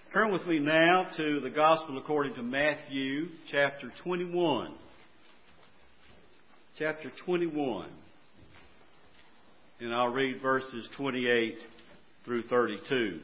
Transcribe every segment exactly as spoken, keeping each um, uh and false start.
Turn with me now to the Gospel according to Matthew, chapter twenty-one. Chapter twenty-one. And I'll read verses twenty-eight through thirty-two.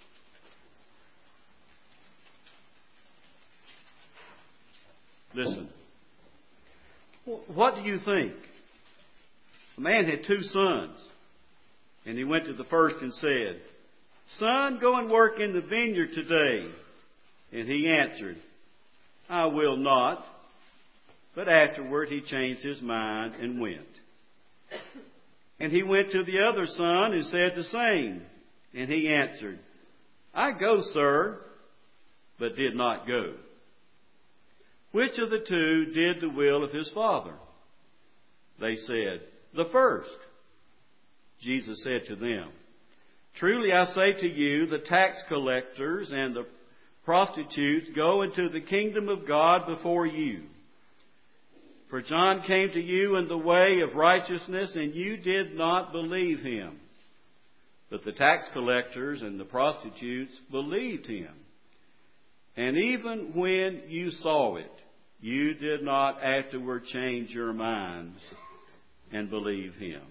Listen. What do you think? A man had two sons, and he went to the first and said, "Son, go and work in the vineyard today." And he answered, "I will not." But afterward he changed his mind and went. And he went to the other son and said the same. And he answered, "I go, sir," but did not go. Which of the two did the will of his father? They said, "The first." Jesus said to them, "Truly I say to you, the tax collectors and the prostitutes go into the kingdom of God before you. For John came to you in the way of righteousness, and you did not believe him. But the tax collectors and the prostitutes believed him. And even when you saw it, you did not afterward change your minds and believe him."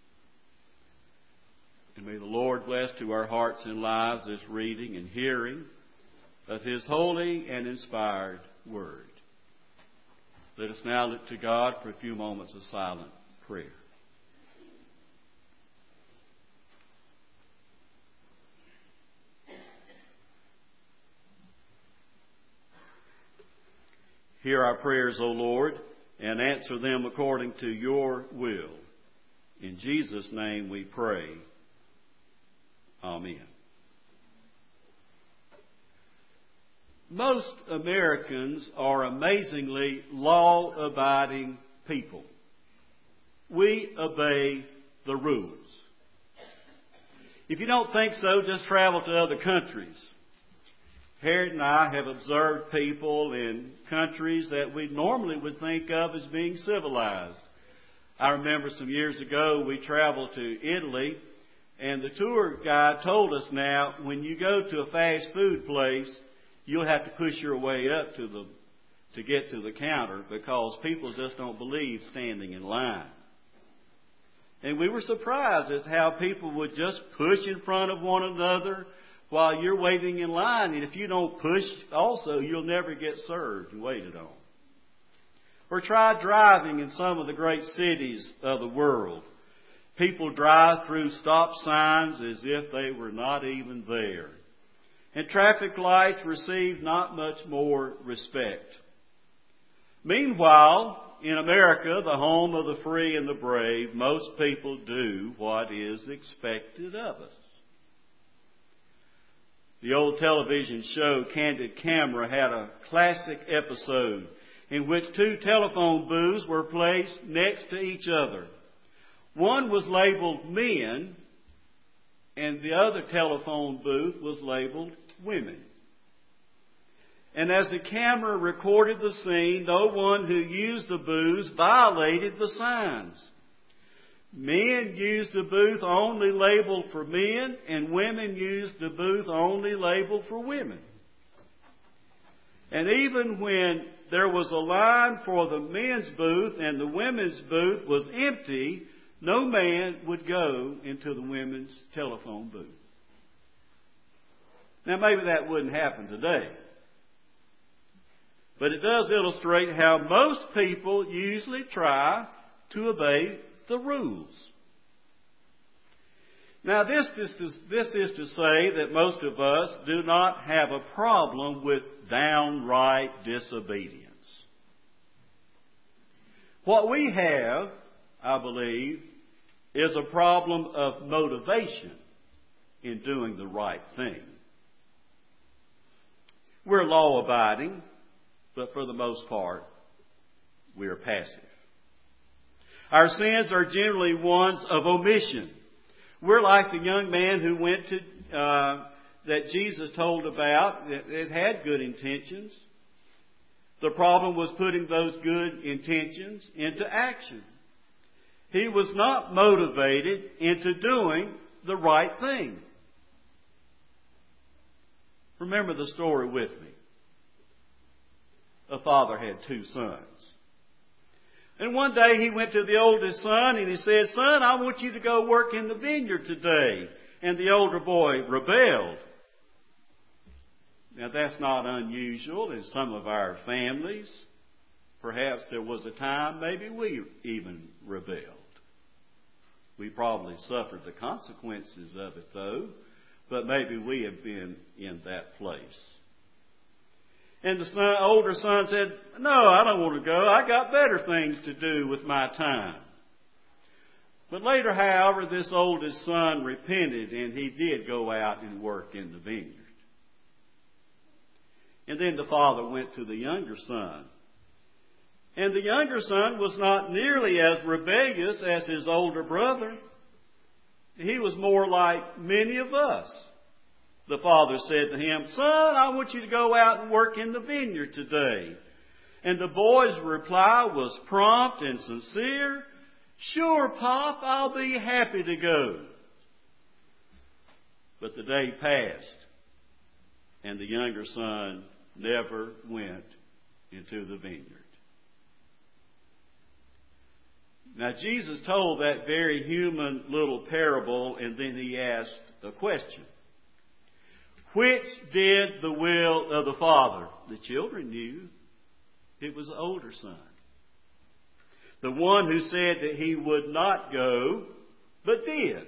And may the Lord bless to our hearts and lives this reading and hearing of his holy and inspired word. Let us now look to God for a few moments of silent prayer. Hear our prayers, O Lord, and answer them according to your will. In Jesus' name we pray. Amen. Most Americans are amazingly law-abiding people. We obey the rules. If you don't think so, just travel to other countries. Harriet and I have observed people in countries that we normally would think of as being civilized. I remember some years ago we traveled to Italy, and the tour guide told us now, when you go to a fast food place, you'll have to push your way up to the to get to the counter because people just don't believe standing in line. And we were surprised at how people would just push in front of one another while you're waiting in line. And if you don't push also, you'll never get served and waited on. Or try driving in some of the great cities of the world. People drive through stop signs as if they were not even there. And traffic lights receive not much more respect. Meanwhile, in America, the home of the free and the brave, most people do what is expected of us. The old television show Candid Camera had a classic episode in which two telephone booths were placed next to each other. One was labeled men, and the other telephone booth was labeled women. And as the camera recorded the scene, no one who used the booths violated the signs. Men used the booth only labeled for men, and women used the booth only labeled for women. And even when there was a line for the men's booth and the women's booth was empty, no man would go into the women's telephone booth. Now, maybe that wouldn't happen today. But it does illustrate how most people usually try to obey the rules. Now, this is, to, this is to say that most of us do not have a problem with downright disobedience. What we have, I believe, is a problem of motivation in doing the right thing. We're law-abiding, but for the most part, we are passive. Our sins are generally ones of omission. We're like the young man who went to, uh, that Jesus told about, that it had good intentions. The problem was putting those good intentions into action. He was not motivated into doing the right thing. Remember the story with me. A father had two sons. And one day he went to the oldest son and he said, "Son, I want you to go work in the vineyard today." And the older boy rebelled. Now that's not unusual in some of our families. Perhaps there was a time maybe we even rebelled. We probably suffered the consequences of it though, but maybe we have been in that place. And the son, older son said, "No, I don't want to go. I got better things to do with my time." But later, however, this oldest son repented and he did go out and work in the vineyard. And then the father went to the younger son. And the younger son was not nearly as rebellious as his older brother. He was more like many of us. The father said to him, "Son, I want you to go out and work in the vineyard today." And the boy's reply was prompt and sincere. "Sure, Pop, I'll be happy to go." But the day passed, and the younger son never went into the vineyard. Now, Jesus told that very human little parable, and then he asked a question. Which did the will of the Father? The children knew. It was the older son. The one who said that he would not go, but did.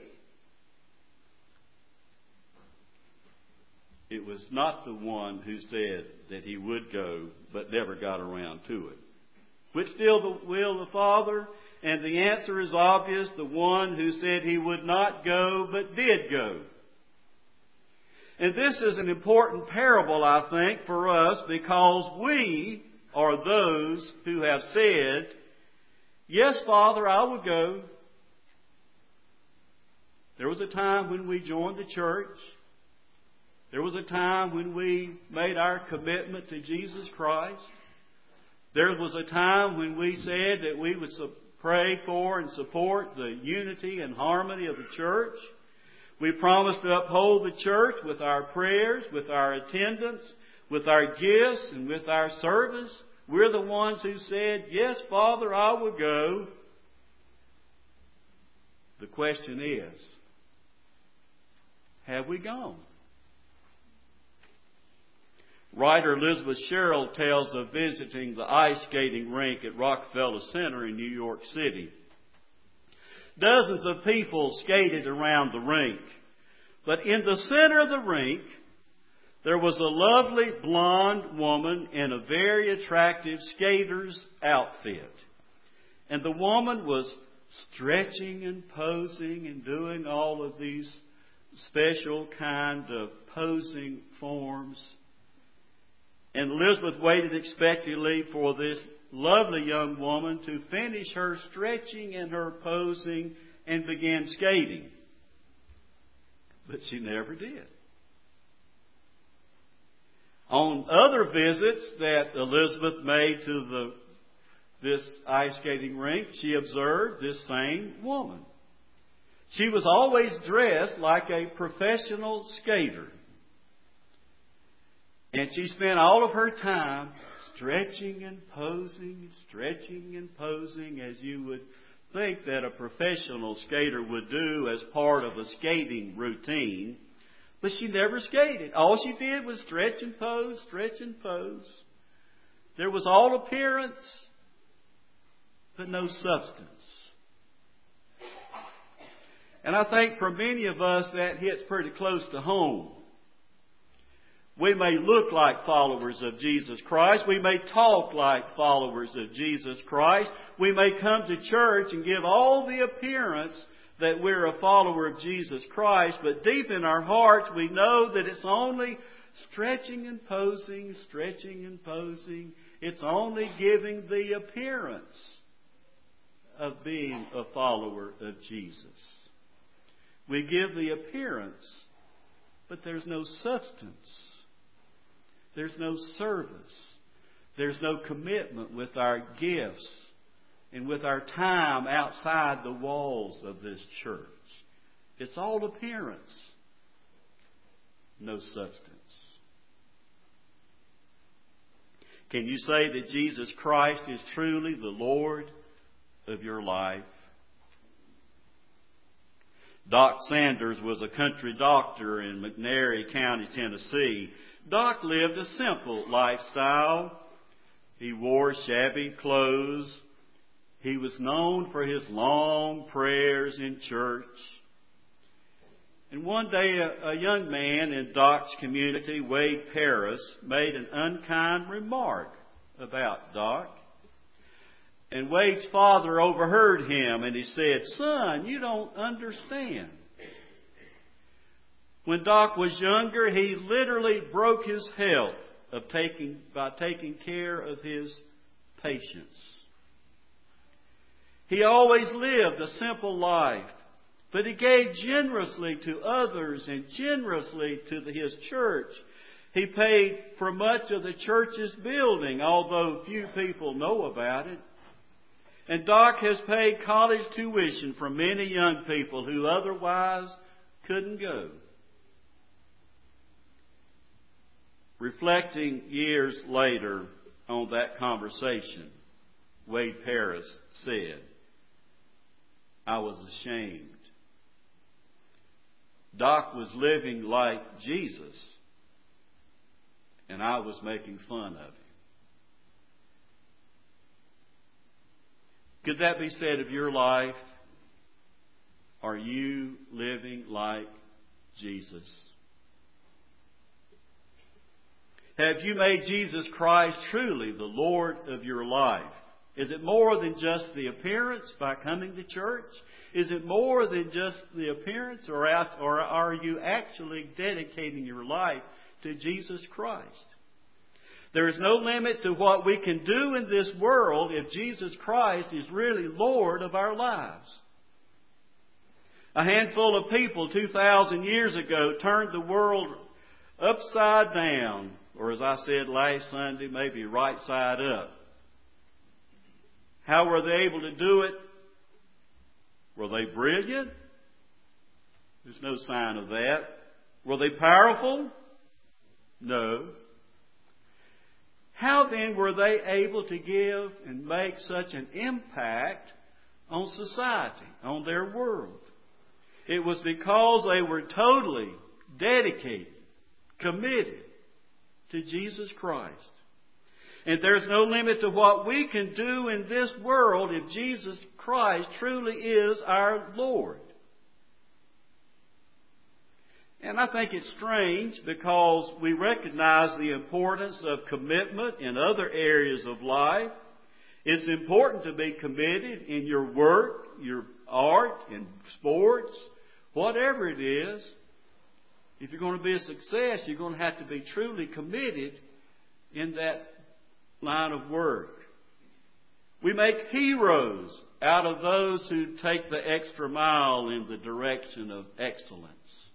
It was not the one who said that he would go, but never got around to it. Which did the will of the Father? And the answer is obvious. The one who said he would not go, but did go. And this is an important parable, I think, for us because we are those who have said, "Yes, Father, I will go." There was a time when we joined the church. There was a time when we made our commitment to Jesus Christ. There was a time when we said that we would pray for and support the unity and harmony of the church. We promised to uphold the church with our prayers, with our attendance, with our gifts, and with our service. We're the ones who said, "Yes, Father, I will go." The question is, have we gone? Writer Elizabeth Sherrill tells of visiting the ice skating rink at Rockefeller Center in New York City. Dozens of people skated around the rink. But in the center of the rink, there was a lovely blonde woman in a very attractive skater's outfit. And the woman was stretching and posing and doing all of these special kind of posing forms. And Elizabeth waited expectantly for this lovely young woman to finish her stretching and her posing and begin skating. But she never did. On other visits that Elizabeth made to the, this ice skating rink, she observed this same woman. She was always dressed like a professional skater. And she spent all of her time stretching and posing, stretching and posing, as you would think that a professional skater would do as part of a skating routine. But she never skated. All she did was stretch and pose, stretch and pose. There was all appearance, but no substance. And I think for many of us that hits pretty close to home. We may look like followers of Jesus Christ. We may talk like followers of Jesus Christ. We may come to church and give all the appearance that we're a follower of Jesus Christ. But deep in our hearts, we know that it's only stretching and posing, stretching and posing. It's only giving the appearance of being a follower of Jesus. We give the appearance, but there's no substance. There's no service. There's no commitment with our gifts and with our time outside the walls of this church. It's all appearance, no substance. Can you say that Jesus Christ is truly the Lord of your life? Doc Sanders was a country doctor in McNairy County, Tennessee. Doc lived a simple lifestyle. He wore shabby clothes. He was known for his long prayers in church. And one day a, a young man in Doc's community, Wade Paris, made an unkind remark about Doc. And Wade's father overheard him and he said, "Son, you don't understand. When Doc was younger, he literally broke his health of taking, by taking care of his patients. He always lived a simple life, but he gave generously to others and generously to the, his church. He paid for much of the church's building, although few people know about it. And Doc has paid college tuition for many young people who otherwise couldn't go." Reflecting years later on that conversation, Wade Paris said, "I was ashamed. Doc was living like Jesus, and I was making fun of him." Could that be said of your life? Are you living like Jesus? Have you made Jesus Christ truly the Lord of your life? Is it more than just the appearance by coming to church? Is it more than just the appearance, or, out, or are you actually dedicating your life to Jesus Christ? There is no limit to what we can do in this world if Jesus Christ is really Lord of our lives. A handful of people two thousand years ago turned the world upside down, or as I said last Sunday, maybe right side up. How were they able to do it? Were they brilliant? There's no sign of that. Were they powerful? No. How then were they able to give and make such an impact on society, on their world? It was because they were totally dedicated, committed to Jesus Christ. And there's no limit to what we can do in this world if Jesus Christ truly is our Lord. And I think it's strange because we recognize the importance of commitment in other areas of life. It's important to be committed in your work, your art, in sports, whatever it is. If you're going to be a success, you're going to have to be truly committed in that line of work. We make heroes out of those who take the extra mile in the direction of excellence.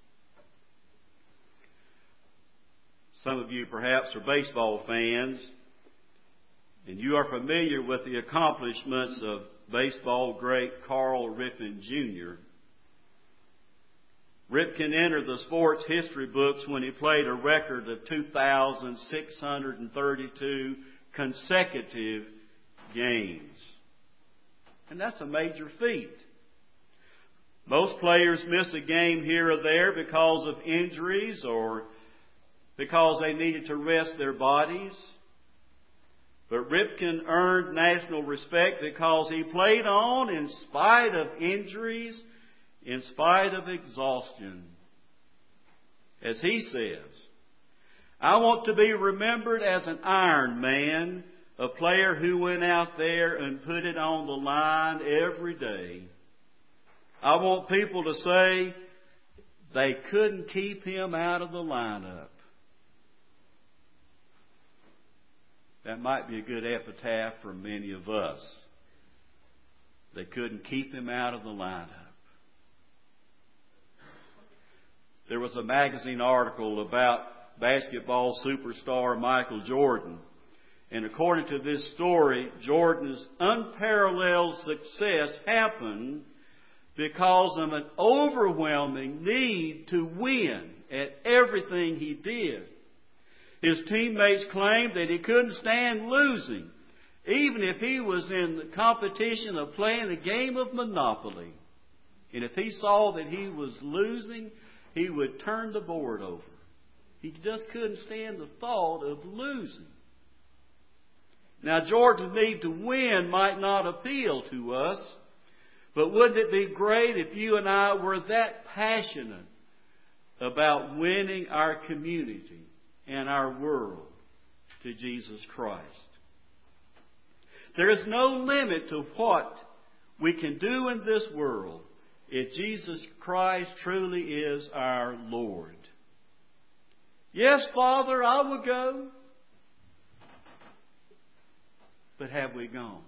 Some of you perhaps are baseball fans, and you are familiar with the accomplishments of baseball great Carl Ripken Junior Ripken entered the sports history books when he played a record of two thousand six hundred thirty-two consecutive games. And that's a major feat. Most players miss a game here or there because of injuries or because they needed to rest their bodies. But Ripken earned national respect because he played on in spite of injuries, in spite of exhaustion. As he says, "I want to be remembered as an Iron Man, a player who went out there and put it on the line every day. I want people to say they couldn't keep him out of the lineup." That might be a good epitaph for many of us. They couldn't keep him out of the lineup. There was a magazine article about basketball superstar Michael Jordan. And according to this story, Jordan's unparalleled success happened because of an overwhelming need to win at everything he did. His teammates claimed that he couldn't stand losing, even if he was in the competition of playing a game of Monopoly. And if he saw that he was losing, he would turn the board over. He just couldn't stand the thought of losing. Now, Georgia's need to win might not appeal to us, but wouldn't it be great if you and I were that passionate about winning our community and our world to Jesus Christ? There is no limit to what we can do in this world if Jesus Christ truly is our Lord. Yes, Father, I will go. But have we gone?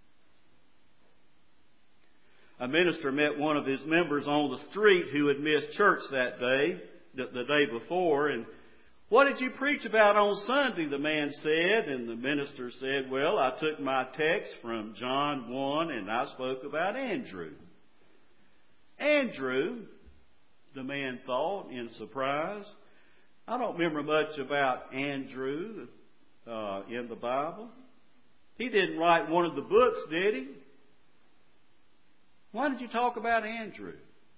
A minister met one of his members on the street who had missed church that day, the, the day before, and "What did you preach about on Sunday?" the man said. And the minister said, "Well, I took my text from John one and I spoke about Andrew." Andrew, the man thought in surprise. I don't remember much about Andrew uh, in the Bible. He didn't write one of the books, did he? Why did you talk about Andrew?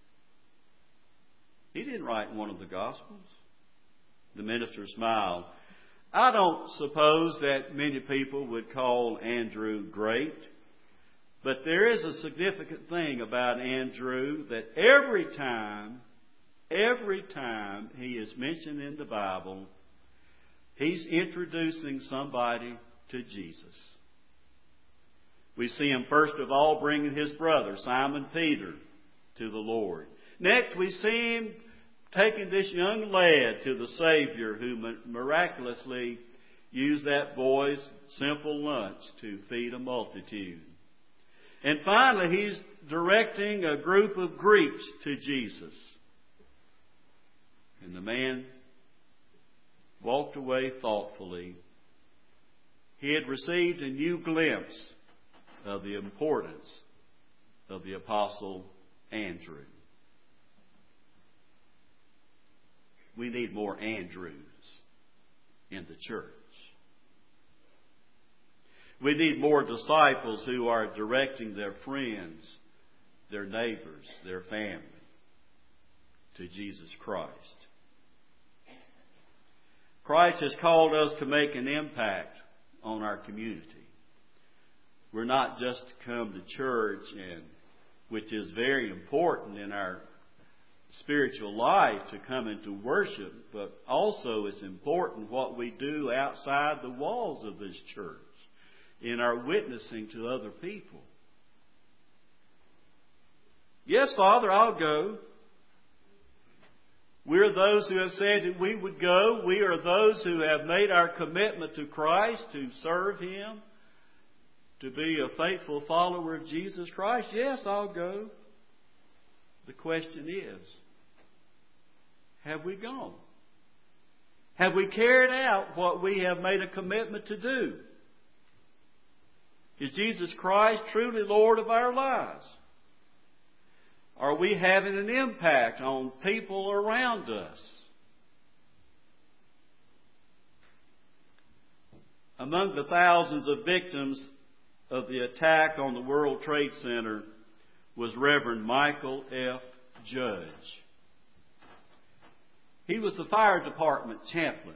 He didn't write one of the Gospels. The minister smiled. "I don't suppose that many people would call Andrew great, but there is a significant thing about Andrew, that every time, every time he is mentioned in the Bible, he's introducing somebody to Jesus. We see him first of all bringing his brother, Simon Peter, to the Lord. Next, we see him taking this young lad to the Savior, who miraculously used that boy's simple lunch to feed a multitude. And finally, he's directing a group of Greeks to Jesus. And the man walked away thoughtfully. He had received a new glimpse of the importance of the Apostle Andrew. We need more Andrews in the church. We need more disciples who are directing their friends, their neighbors, their family to Jesus Christ. Christ has called us to make an impact on our community. We're not just to come to church, and which is very important in our spiritual life, to come into worship, but also it's important what we do outside the walls of this church in our witnessing to other people. Yes, Father, I'll go. We're those who have said that we would go. We are those who have made our commitment to Christ to serve Him, to be a faithful follower of Jesus Christ. Yes, I'll go. The question is, have we gone? Have we carried out what we have made a commitment to do? Is Jesus Christ truly Lord of our lives? Are we having an impact on people around us? Among the thousands of victims of the attack on the World Trade Center was Reverend Michael F. Judge. He was the fire department chaplain.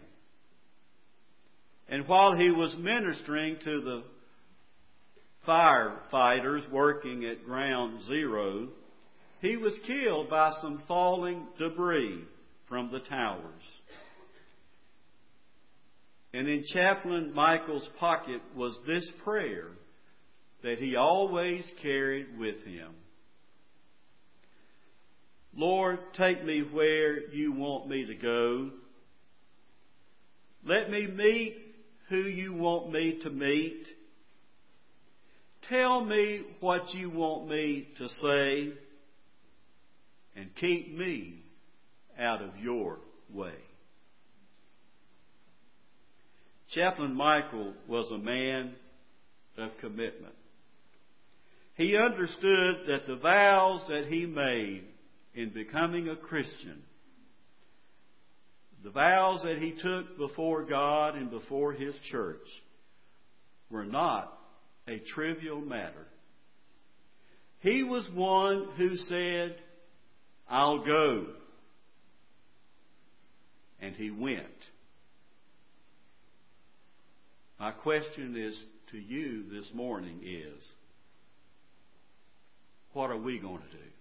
And while he was ministering to the firefighters working at Ground Zero, he was killed by some falling debris from the towers. And in Chaplain Michael's pocket was this prayer that he always carried with him. Lord, take me where you want me to go. Let me meet who you want me to meet. Tell me what you want me to say, and keep me out of your way. Chaplain Michael was a man of commitment. He understood that the vows that he made in becoming a Christian, The vows that he took before God and before his church were not a trivial matter. He was one who said, I'll go. And he went. My question is to you this morning is, what are we going to do?